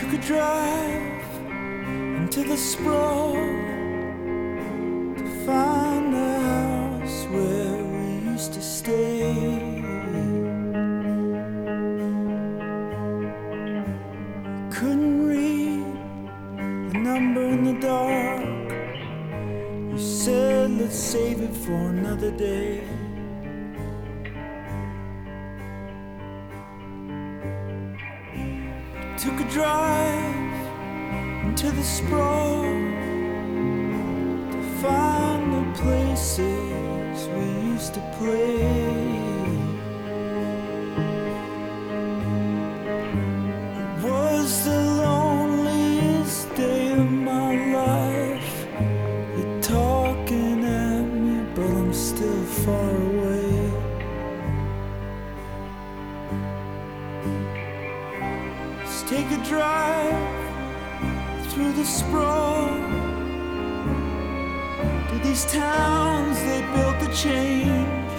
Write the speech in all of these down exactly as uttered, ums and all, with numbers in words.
Took a drive into the sprawl to find the house where we used to stay. Couldn't read the number in the dark. You said let's save it for another day. Took a drive into the sprawl to find the places we used to play. It was the loneliest day of my life. You're talking at me, but I'm still far away. Take a drive through the sprawl to these towns they built to change.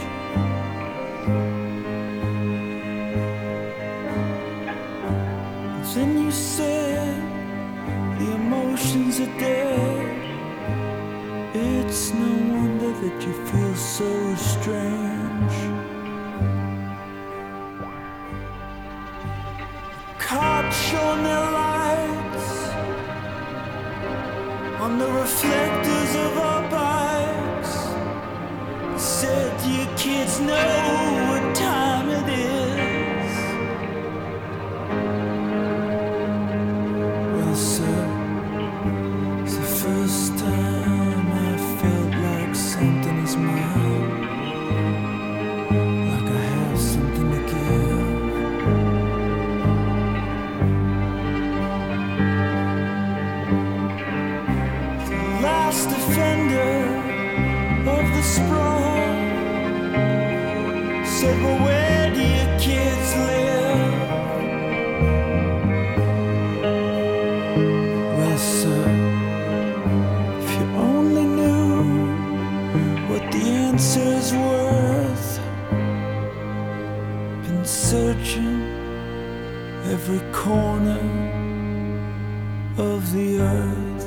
Then you said the emotions are dead. It's no wonder that you feel so strange. Cops shone their lights on the reflectors of our bikes. Said, you kids know what time it is. Well, sir, it's the first time I felt like something is mine, like I have something to give. Last defender of the sprawl said, well, where do your kids live? Well, sir, if you only knew what the answer's worth. Been searching every corner of the earth.